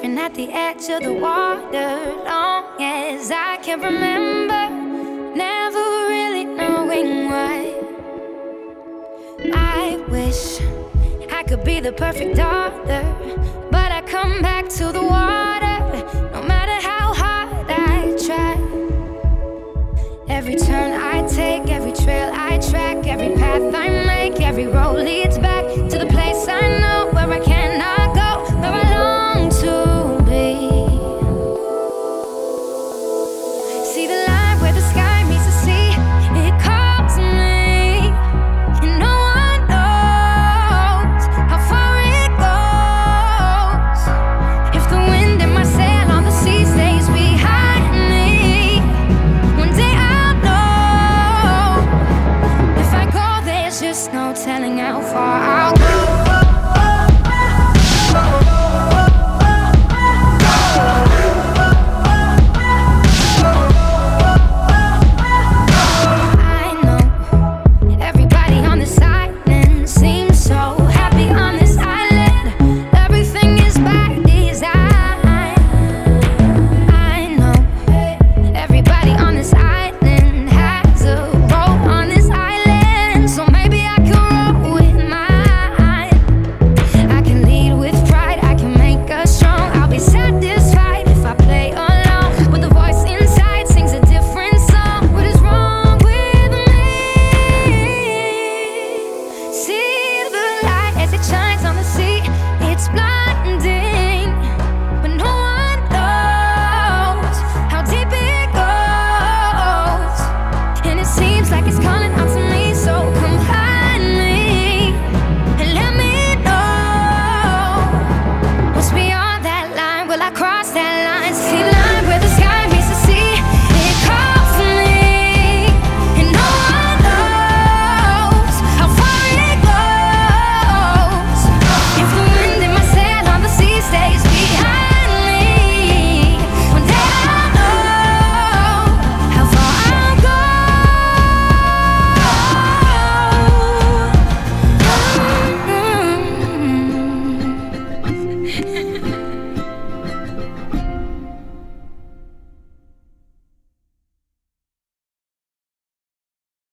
Standing at the edge of the water, long as I can remember, never really knowing why. I wish I could be the perfect daughter, but I come back to the water, no matter how hard I try. Every turn I take, every trail I track, every path I make, every road leads back to the place